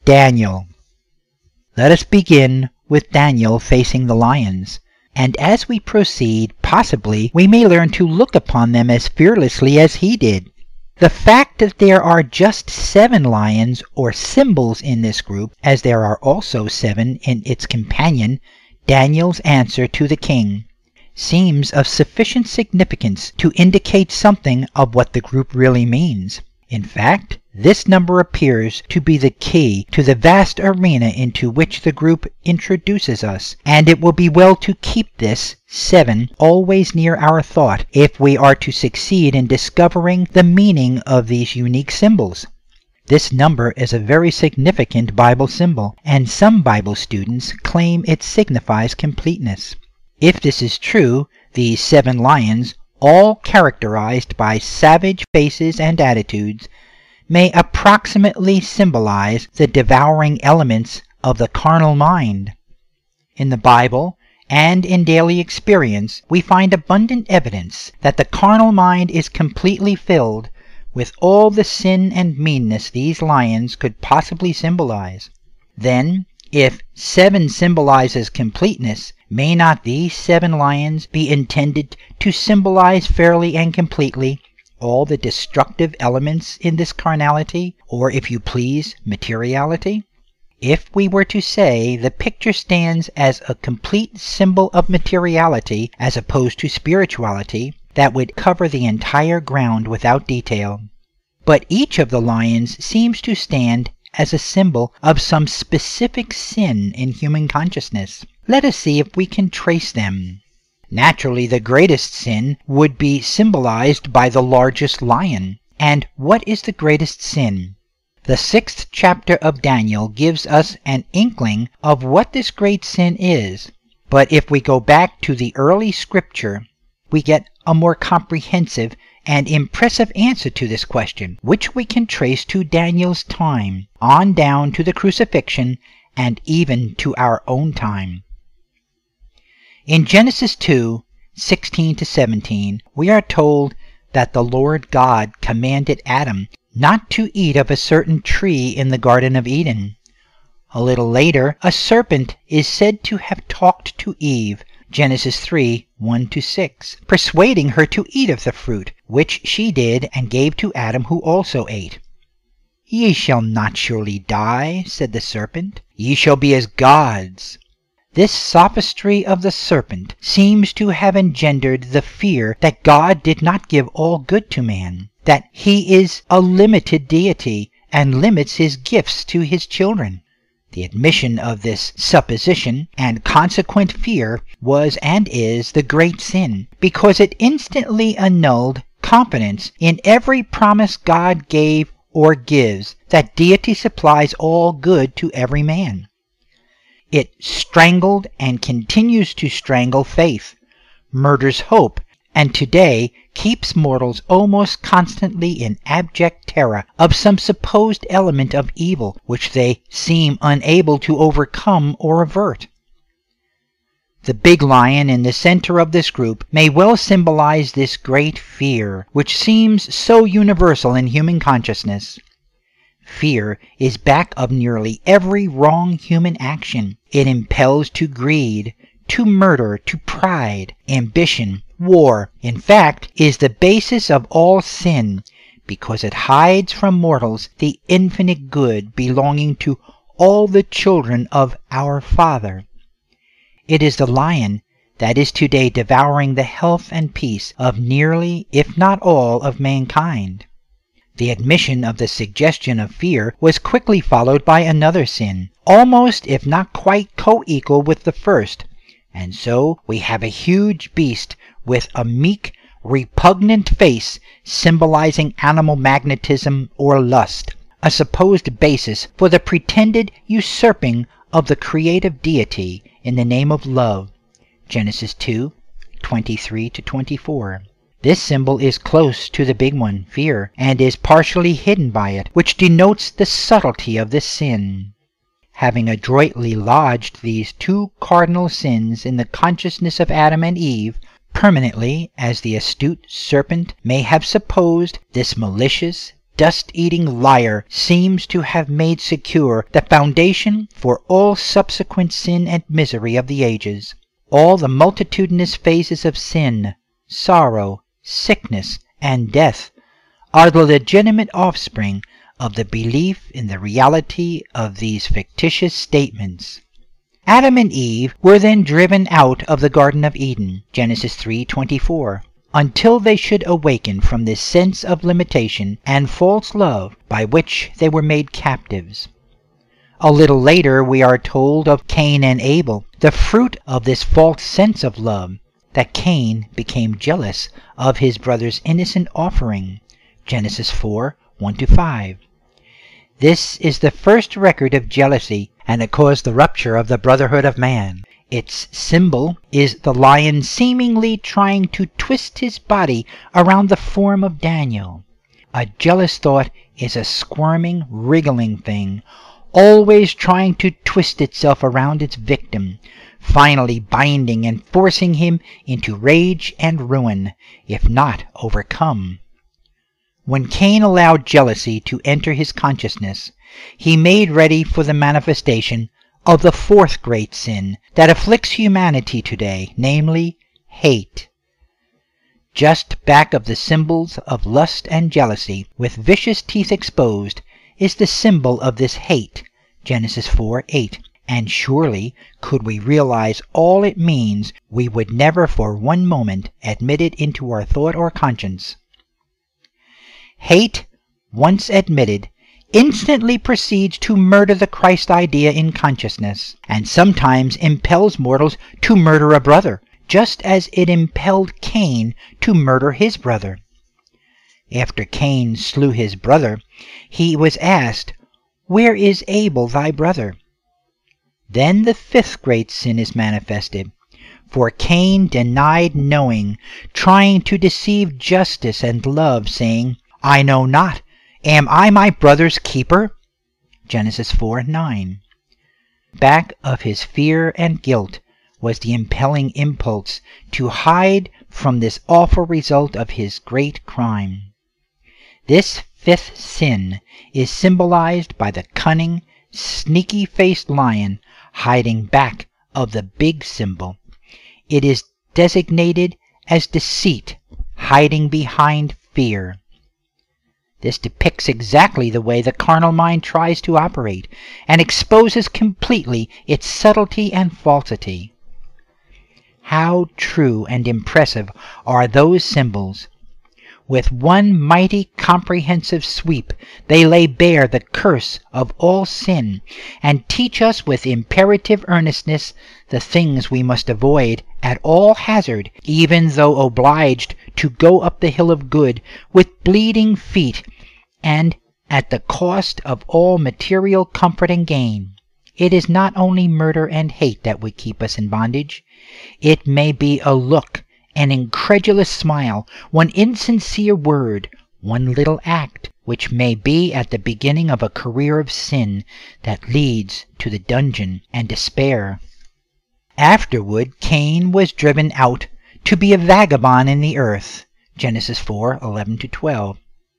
Daniel. Let us begin with Daniel facing the lions, and as we proceed, possibly we may learn to look upon them as fearlessly as he did. The fact that there are just 7 lions or symbols in this group, as there are also 7 in its companion, Daniel's answer to the king, seems of sufficient significance to indicate something of what the group really means. In fact, this number appears to be the key to the vast arena into which the group introduces us, and it will be well to keep this 7 always near our thought if we are to succeed in discovering the meaning of these unique symbols. This number is a very significant Bible symbol, and some Bible students claim it signifies completeness. If this is true, these 7 lions, all characterized by savage faces and attitudes, may approximately symbolize the devouring elements of the carnal mind. In the Bible and in daily experience, we find abundant evidence that the carnal mind is completely filled with all the sin and meanness these lions could possibly symbolize. Then, if 7 symbolizes completeness, may not these 7 lions be intended to symbolize fairly and completely all the destructive elements in this carnality, or if you please, materiality? If we were to say the picture stands as a complete symbol of materiality as opposed to spirituality, that would cover the entire ground without detail. But each of the lions seems to stand as a symbol of some specific sin in human consciousness. Let us see if we can trace them. Naturally, the greatest sin would be symbolized by the largest lion. And what is the greatest sin? The 6th chapter of Daniel gives us an inkling of what this great sin is. But if we go back to the early scripture, we get a more comprehensive and impressive answer to this question, which we can trace to Daniel's time, on down to the crucifixion, and even to our own time. In Genesis 2:16-17, we are told that the Lord God commanded Adam not to eat of a certain tree in the Garden of Eden. A little later, a serpent is said to have talked to Eve, Genesis 3:1-6, persuading her to eat of the fruit, which she did and gave to Adam, who also ate. "Ye shall not surely die," said the serpent. "Ye shall be as gods." This sophistry of the serpent seems to have engendered the fear that God did not give all good to man, that he is a limited deity and limits his gifts to his children. The admission of this supposition and consequent fear was and is the great sin, because it instantly annulled confidence in every promise God gave or gives that deity supplies all good to every man. It strangled and continues to strangle faith, murders hope, and today keeps mortals almost constantly in abject terror of some supposed element of evil which they seem unable to overcome or avert. The big lion in the center of this group may well symbolize this great fear, which seems so universal in human consciousness. Fear is back of nearly every wrong human action. It impels to greed, to murder, to pride, ambition, war. In fact, is the basis of all sin, because it hides from mortals the infinite good belonging to all the children of our Father. It is the lion that is today devouring the health and peace of nearly, if not all, of mankind. The admission of the suggestion of fear was quickly followed by another sin, almost if not quite co-equal with the first, and so we have a huge beast with a meek, repugnant face symbolizing animal magnetism or lust, a supposed basis for the pretended usurping of the creative deity in the name of love, Genesis 2:23-24. This symbol is close to the big one, fear, and is partially hidden by it, which denotes the subtlety of this sin. Having adroitly lodged these 2 cardinal sins in the consciousness of Adam and Eve, permanently, as the astute serpent may have supposed, this malicious, dust-eating liar seems to have made secure the foundation for all subsequent sin and misery of the ages. All the multitudinous phases of sin, sorrow, sickness, and death are the legitimate offspring of the belief in the reality of these fictitious statements. Adam and Eve were then driven out of the Garden of Eden, Genesis 3:24, until they should awaken from this sense of limitation and false love by which they were made captives. A little later we are told of Cain and Abel, the fruit of this false sense of love, that Cain became jealous of his brother's innocent offering, Genesis 4:1-5. This is the first record of jealousy, and it caused the rupture of the brotherhood of man. Its symbol is the lion seemingly trying to twist his body around the form of Daniel. A jealous thought is a squirming, wriggling thing, always trying to twist itself around its victim, finally binding and forcing him into rage and ruin, if not overcome. When Cain allowed jealousy to enter his consciousness, he made ready for the manifestation of the fourth great sin that afflicts humanity today, namely, hate. Just back of the symbols of lust and jealousy, with vicious teeth exposed, is the symbol of this hate, Genesis 4:8. And surely, could we realize all it means, we would never for one moment admit it into our thought or conscience. Hate, once admitted, instantly proceeds to murder the Christ idea in consciousness, and sometimes impels mortals to murder a brother, just as it impelled Cain to murder his brother. After Cain slew his brother, he was asked, "Where is Abel thy brother?" Then the fifth great sin is manifested, for Cain denied knowing, trying to deceive justice and love, saying, "I know not. Am I my brother's keeper?" Genesis 4:9. Back of his fear and guilt was the impelling impulse to hide from this awful result of his great crime. This fifth sin is symbolized by the cunning, sneaky-faced lion hiding back of the big symbol. It is designated as deceit, hiding behind fear. This depicts exactly the way the carnal mind tries to operate, and exposes completely its subtlety and falsity. How true and impressive are those symbols! With one mighty comprehensive sweep they lay bare the curse of all sin, and teach us with imperative earnestness the things we must avoid at all hazard, even though obliged to go up the hill of good with bleeding feet, and at the cost of all material comfort and gain. It is not only murder and hate that would keep us in bondage. It may be a look, an incredulous smile, one insincere word, one little act, which may be at the beginning of a career of sin that leads to the dungeon and despair. Afterward, Cain was driven out to be a vagabond in the earth, Genesis 4:11-12.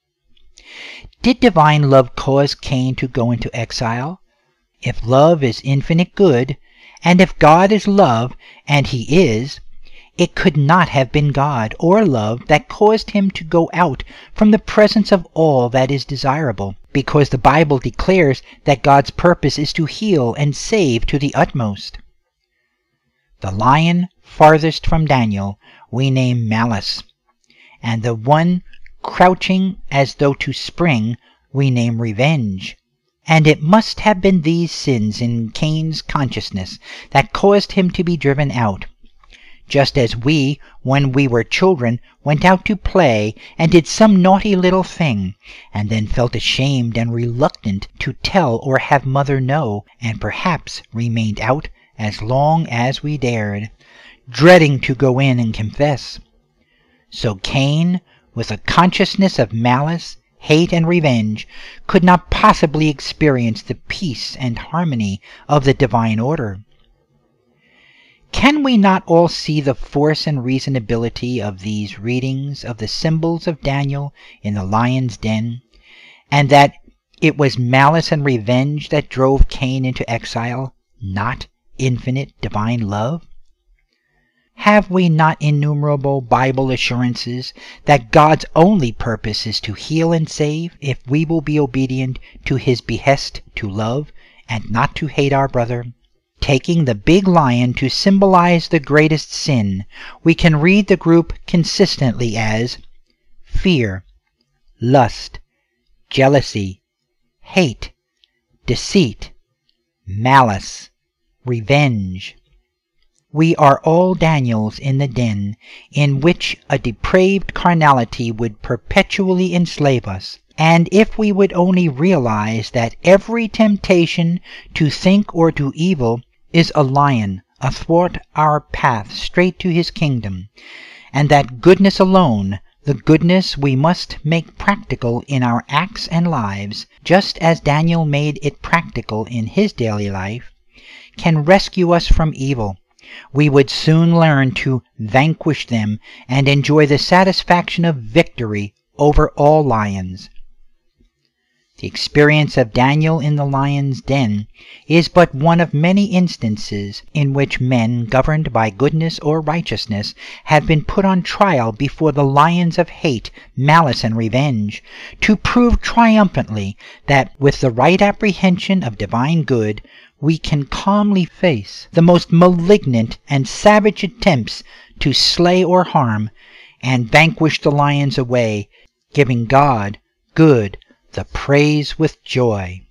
Did divine love cause Cain to go into exile? If love is infinite good, and if God is love, and he is, it could not have been God or love that caused him to go out from the presence of all that is desirable, because the Bible declares that God's purpose is to heal and save to the utmost. The lion farthest from Daniel we name Malice, and the one crouching as though to spring we name Revenge. And it must have been these sins in Cain's consciousness that caused him to be driven out, just as we, when we were children, went out to play and did some naughty little thing, and then felt ashamed and reluctant to tell or have mother know, and perhaps remained out as long as we dared, dreading to go in and confess. So Cain, with a consciousness of malice, hate, and revenge, could not possibly experience the peace and harmony of the divine order. Can we not all see the force and reasonability of these readings of the symbols of Daniel in the lion's den, and that it was malice and revenge that drove Cain into exile, not infinite divine love? Have we not innumerable Bible assurances that God's only purpose is to heal and save if we will be obedient to His behest to love and not to hate our brother? Taking the big lion to symbolize the greatest sin, we can read the group consistently as fear, lust, jealousy, hate, deceit, malice, revenge. We are all Daniels in the den in which a depraved carnality would perpetually enslave us, and if we would only realize that every temptation to think or do evil is a lion athwart our path straight to His kingdom, and that goodness alone, the goodness we must make practical in our acts and lives, just as Daniel made it practical in his daily life, can rescue us from evil, we would soon learn to vanquish them and enjoy the satisfaction of victory over all lions. The experience of Daniel in the lion's den is but one of many instances in which men governed by goodness or righteousness have been put on trial before the lions of hate, malice, and revenge, to prove triumphantly that with the right apprehension of divine good, we can calmly face the most malignant and savage attempts to slay or harm, and vanquish the lions away, giving God, good, the praise with joy.